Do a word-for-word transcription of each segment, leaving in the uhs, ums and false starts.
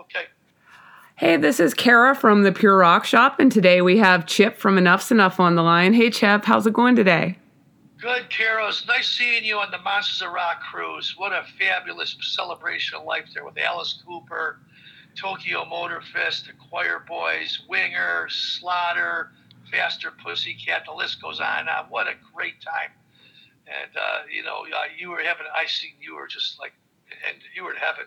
Okay. Hey, this is Kara from the Pure Rock Shop, and today we have Chip from Enough's Enough on the line. Hey, Chip, how's it going today? Good, Kara. It's nice seeing you on the Monsters of Rock cruise. What a fabulous celebration of life there with Alice Cooper, Tokyo Motor Fist, the Choir Boys, Winger, Slaughter, Faster Pussycat. The list goes on and on. What a great time. And, uh, you know, uh, you were having, I seen you were just like, and you were in heaven.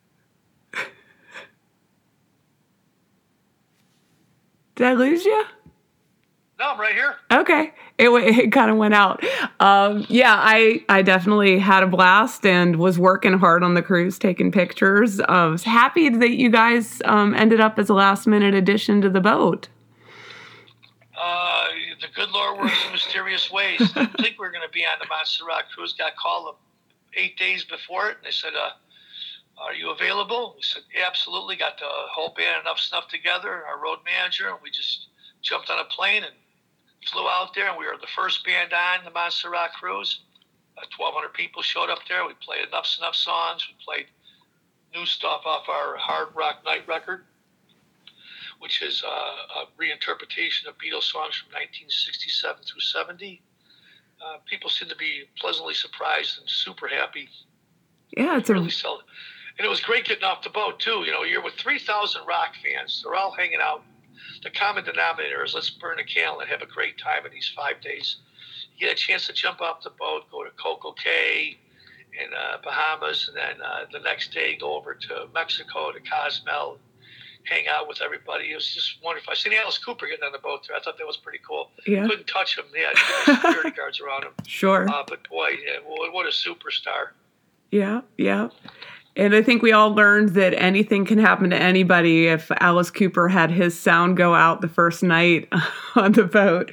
Did I lose you? No, I'm right here. Okay. It, it kind of went out. Um, yeah, I, I definitely had a blast and was working hard on the cruise, taking pictures. I was happy that you guys um, ended up as a last-minute addition to the boat. Uh, the good Lord works in mysterious ways. Didn't think we were going to be on the Monster Rock cruise. Got called eight days before it, and they said, uh, are you available? We said, yeah, absolutely. Got the whole band Enough Snuff together, our road manager, and we just jumped on a plane and flew out there, and we were the first band on the Monster Rock cruise. Uh, twelve hundred people showed up there. We played Enough Snuff songs. We played new stuff off our Hard Rock Night record, which is uh, a reinterpretation of Beatles songs from nineteen sixty-seven through seventy. Uh, people seem to be pleasantly surprised and super happy. Yeah, it's really a... sell it. And it was great getting off the boat, too. You know, you're with three thousand rock fans. They're all hanging out. The common denominator is let's burn a candle and have a great time in these five days. You get a chance to jump off the boat, go to Coco Cay in uh, Bahamas, and then uh, the next day go over to Mexico to Cozumel, hang out with everybody. It was just wonderful. I seen Alice Cooper getting on the boat there. I thought that was pretty cool. Yeah. Couldn't touch him. Yeah, there were security guards around him. Sure. Uh, but boy, yeah, what a superstar. Yeah, yeah. And I think we all learned that anything can happen to anybody if Alice Cooper had his sound go out the first night on the boat.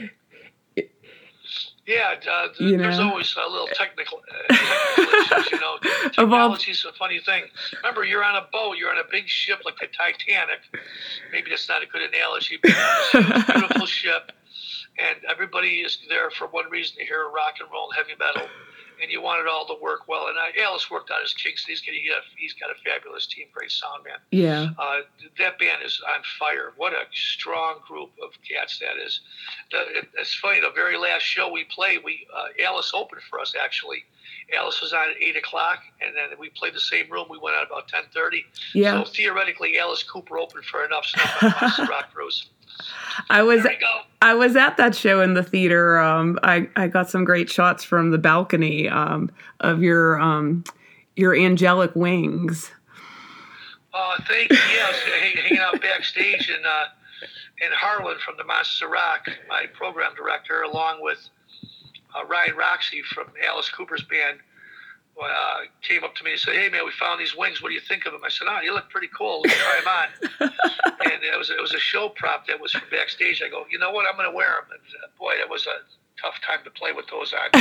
Yeah, uh, you there's know. always a little technical, uh, technical issues, you know. Technology's a funny thing. Remember, you're on a boat, you're on a big ship like the Titanic. Maybe that's not a good analogy, but it's a beautiful ship, and everybody is there for one reason, to hear rock and roll and heavy metal. And you want it all to work well. And uh, Alice worked out his kinks. He's got, he's got a fabulous team, great sound man. Yeah. Uh, that band is on fire. What a strong group of cats that is. The, it, it's funny, the very last show we played, we uh, Alice opened for us, actually. Alice was on at eight o'clock, and then we played the same room. We went out about ten thirty. Yeah. So theoretically, Alice Cooper opened for Enough Snuff on the Monster Rock cruise. I was There we go. I was at that show in the theater. Um, I, I got some great shots from the balcony um, of your um, your angelic wings. Uh, thank you. Yes, hanging out backstage in uh, in Harlan from the Monsters of Rock, my program director, along with uh, Ryan Roxy from Alice Cooper's band, uh, came up to me and said, "Hey man, we found these wings. What do you think of them?" I said, "Oh, you look pretty cool. Let's try them on." And it was it was a show prop that was from backstage. I go, "You know what? I'm going to wear them." And uh, boy, that was a tough time to play with those on.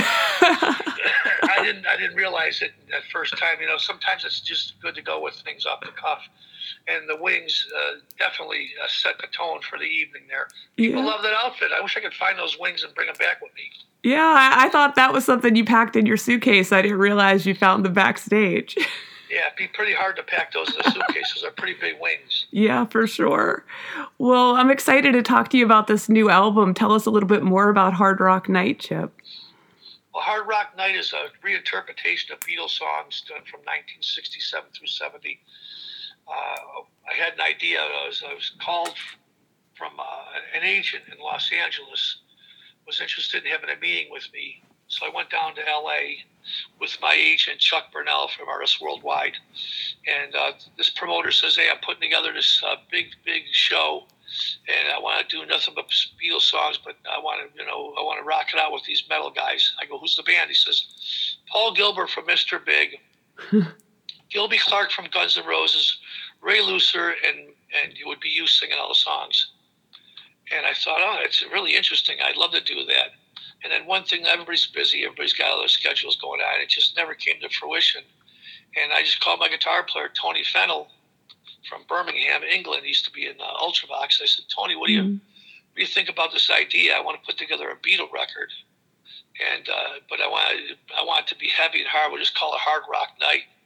I didn't I didn't realize it that first time. You know, sometimes it's just good to go with things off the cuff. And the wings uh, definitely uh, set the tone for the evening there. People Yeah. love that outfit. I wish I could find those wings and bring them back with me. Yeah, I, I thought that was something you packed in your suitcase. I didn't realize you found them backstage. Yeah, it'd be pretty hard to pack those in a suitcase. Those are pretty big wings. Yeah, for sure. Well, I'm excited to talk to you about this new album. Tell us a little bit more about Hard Rock Night, Chip. Well, Hard Rock Night is a reinterpretation of Beatles songs done from nineteen sixty-seven through seventy. Uh, I had an idea. I was, I was called from uh, an agent in Los Angeles, was interested in having a meeting with me. So I went down to L A with my agent, Chuck Burnell from Artists Worldwide. And uh, this promoter says, "Hey, I'm putting together this uh, big, big show, and I want to do nothing but Beatles songs, but I want to, you know, I want to rock it out with these metal guys." I go, "Who's the band?" He says, "Paul Gilbert from Mister Big, Gilby Clarke from Guns N' Roses, Ray Lucer, and, and it would be you singing all the songs." And I thought, oh, it's really interesting. I'd love to do that. And then one thing, everybody's busy. Everybody's got other schedules going on. It just never came to fruition. And I just called my guitar player, Tony Fennell, from Birmingham, England. He used to be in uh, Ultravox. I said, "Tony, what do you, Mm. what do you think about this idea? I want to put together a Beatle record, and uh, but I want I want it to be heavy and hard. We'll just call it Hard Rock Night."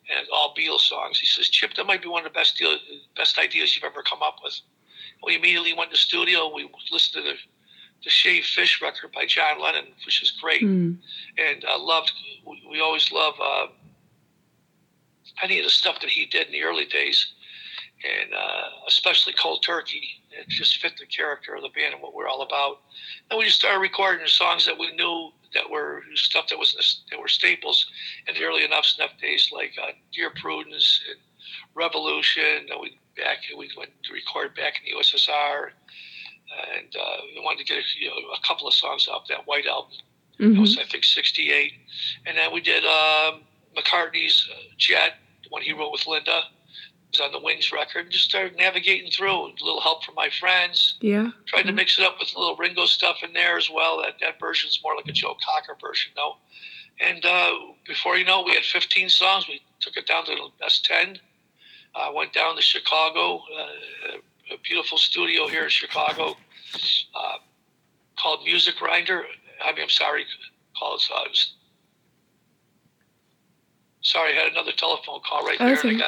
and all Beatles songs. He says, Chip, that might be one of the best deal, best ideas you've ever come up with. We immediately went to the studio. We listened to the, the Shaved Fish record by John Lennon, which is great. Mm. And uh, loved, we, we always love uh, any of the stuff that he did in the early days, and uh, especially Cold Turkey. It just fit the character of the band and what we're all about. And we just started recording the songs that we knew that were stuff that was that were staples in the early Enuff Z'Nuff days, like uh, Dear Prudence and Revolution. And we back we went to record back in the U S S R, and uh, we wanted to get a, you know, a couple of songs off that White album. Mm-hmm. It was, I think, sixty-eight. And then we did um, McCartney's uh, Jet, the one he wrote with Linda. It was on the Wings record. And just started navigating through. A little help from my friends. Yeah. Tried mm-hmm. to mix it up with a little Ringo stuff in there as well. That that version's more like a Joe Cocker version, though. And uh, before you know it, we had fifteen songs. We took it down to the best ten. Uh, went down to Chicago, uh, a beautiful studio here in Chicago uh, called Music Grinder. I mean, I'm sorry, called uh, sorry, I had another telephone call right there. And I got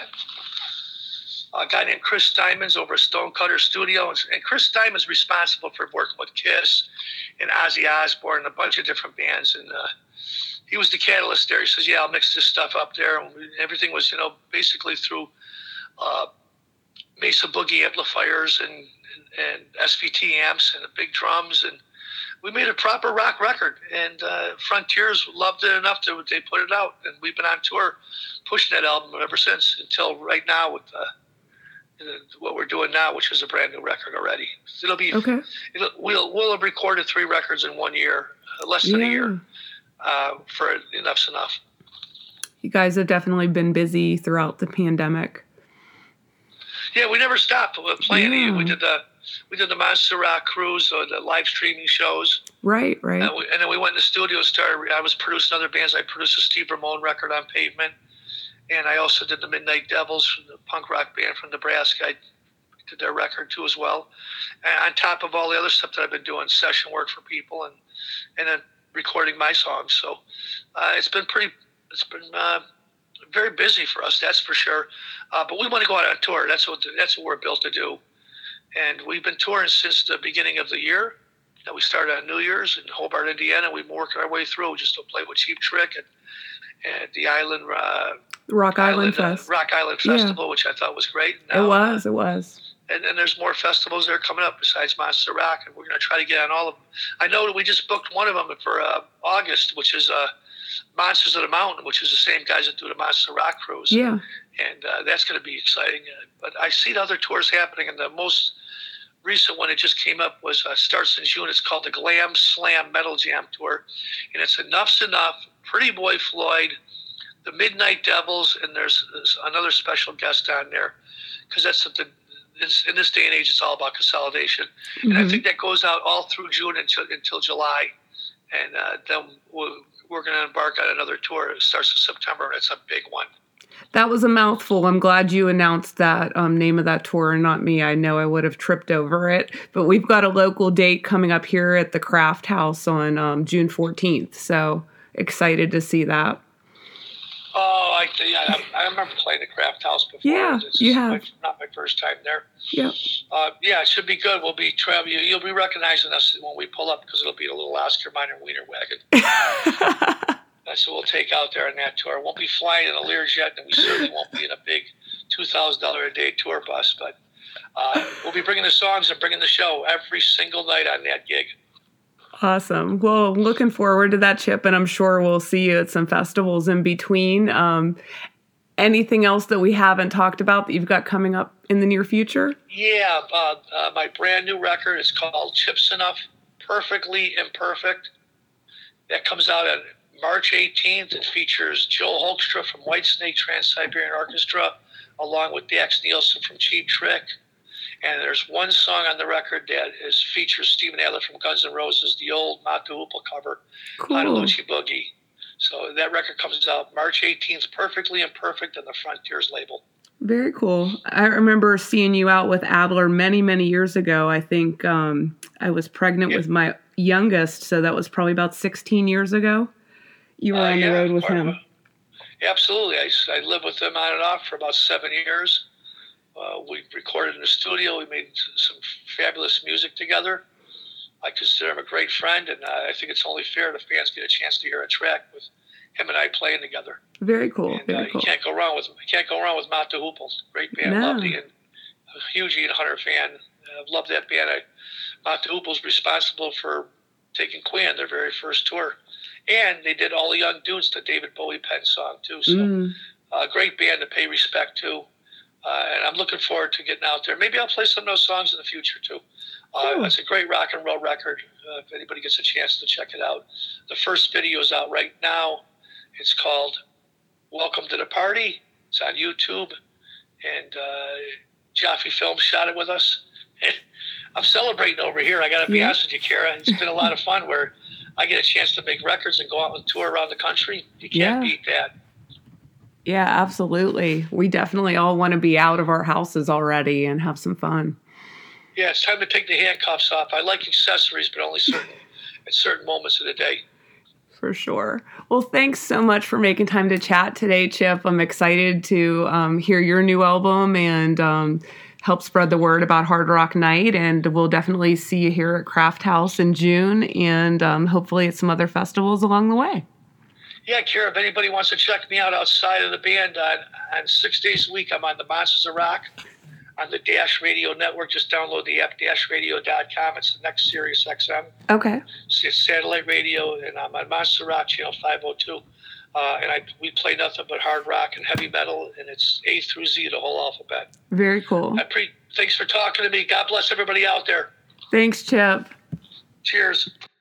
a guy named Chris Diamonds over at Stonecutter Studio, and, and Chris Diamond's responsible for working with Kiss and Ozzy Osbourne and a bunch of different bands, and uh, he was the catalyst there. He says, "Yeah, I'll mix this stuff up there." And we, everything was, you know, basically through uh, Mesa Boogie amplifiers and, and and S V T amps and the big drums, and we made a proper rock record. And uh, Frontiers loved it enough that they put it out, and we've been on tour pushing that album ever since until right now with uh, what we're doing now, which is a brand new record already. It'll be okay. It'll, we'll we'll have recorded three records in one year, less than yeah. a year, uh, for Enuff Z'Nuff. You guys have definitely been busy throughout the pandemic. Yeah, we never stopped playing. Yeah. We did the we did the Montserrat cruise, or the live streaming shows. Right, right. And, we, and then we went in the studio and started. I was producing other bands. I produced a Steve Ramone record on Pavement, and I also did the Midnight Devils, the punk rock band from Nebraska. I did their record too as well. And on top of all the other stuff that I've been doing, session work for people, and and then recording my songs. So uh, it's been pretty. It's been. Uh, very busy for us, that's for sure. Uh, but we want to go out on tour. That's what that's what we're built to do. And we've been touring since the beginning of the year. Now, we started on New Year's in Hobart, Indiana. We've been working our way through just to play with Cheap Trick and, and the Island uh, Rock Island, Island Fest, uh, Rock Island Festival, yeah. which I thought was great. Now, it was, uh, it was. And then there's more festivals that are coming up besides Montserrat, and we're going to try to get on all of them. I know that we just booked one of them for uh, August, which is uh, Monsters of the Mountain, which is the same guys that do the Montserrat cruise. Yeah. And uh, that's going to be exciting. Uh, but I see the other tours happening, and the most recent one that just came up was uh, starts in June. It's called the Glam Slam Metal Jam Tour, and it's Enuff Z'Nuff, Pretty Boy Floyd, the Midnight Devils, and there's, there's another special guest on there, because that's something. In this day and age, it's all about consolidation, mm-hmm. and I think that goes out all through June until until July, and uh, then we'll, we're going to embark on another tour. It starts in September, and it's a big one. That was a mouthful. I'm glad you announced that um, name of that tour and not me. I know I would have tripped over it, but we've got a local date coming up here at the Craft House on um, June fourteenth, so excited to see that. Oh, I, yeah, I, I remember playing the Craft House before. Yeah, it's you have. My, not my first time there. Yeah. Uh, yeah, it should be good. We'll be traveling. You'll be recognizing us when we pull up, because it'll be a little Oscar Mayer wiener wagon. That's what we'll take out there on that tour. Won't be flying in a Learjet, and we certainly won't be in a big two thousand dollars a day tour bus. But uh, we'll be bringing the songs and bringing the show every single night on that gig. Awesome. Well, looking forward to that, Chip, and I'm sure we'll see you at some festivals in between. Um, anything else that we haven't talked about that you've got coming up in the near future? Yeah, uh, uh, my brand new record is called Chip Z'Nuff, Perfectly Imperfect. That comes out on March eighteenth. It features Joe Hoekstra from Whitesnake Trans-Siberian Orchestra, along with Dax Nielsen from Cheap Trick. And there's one song on the record that is features Steven Adler from Guns N' Roses, the old Mott the Hoople cover, cool. on Lucy Boogie. So that record comes out March eighteenth, Perfectly Imperfect, on the Frontiers label. Very cool. I remember seeing you out with Adler many, many years ago. I think um, I was pregnant yeah. with my youngest, so that was probably about sixteen years ago. You were uh, on the yeah, road with him. A, Absolutely. I, I lived with them on and off for about seven years. Uh, we recorded in the studio. We made some fabulous music together. I consider him a great friend, and uh, I think it's only fair the fans get a chance to hear a track with him and I playing together. Very cool. And Very uh, cool. you can't go wrong with you can't go wrong with Mott the Hoople. Great band. No. Loved Ian. A huge Ian Hunter fan. Uh, loved that band. I, Mott the Hoople's responsible for taking Queen their very first tour, and they did All the Young Dudes, the David Bowie pen song too. So, Mm. uh, great band to pay respect to. Uh, and I'm looking forward to getting out there. Maybe I'll play some of those songs in the future too. Uh, Cool. It's a great rock and roll record. Uh, if anybody gets a chance to check it out, the first video is out right now. It's called "Welcome to the Party." It's on YouTube, and uh, Jaffe Films shot it with us. I'm celebrating over here. I got to be Yeah. honest with you, Kara. It's been a lot of fun where I get a chance to make records and go out and tour around the country. You can't Yeah. beat that. Yeah, absolutely. We definitely all want to be out of our houses already and have some fun. Yeah, it's time to take the handcuffs off. I like accessories, but only certain at certain moments of the day. For sure. Well, thanks so much for making time to chat today, Chip. I'm excited to um, hear your new album and um, help spread the word about Hard Rock Night. And we'll definitely see you here at Craft House in June and um, hopefully at some other festivals along the way. Yeah, Kara, if anybody wants to check me out outside of the band, on, on six days a week, I'm on the Monsters of Rock on the Dash Radio Network. Just download the app, dash radio dot com. It's the next Sirius X M. Okay. It's satellite radio, and I'm on Monster Rock Channel five oh two. Uh, and I we play nothing but hard rock and heavy metal, and it's A through Z, the whole alphabet. Very cool. I pre- Thanks for talking to me. God bless everybody out there. Thanks, Chip. Cheers.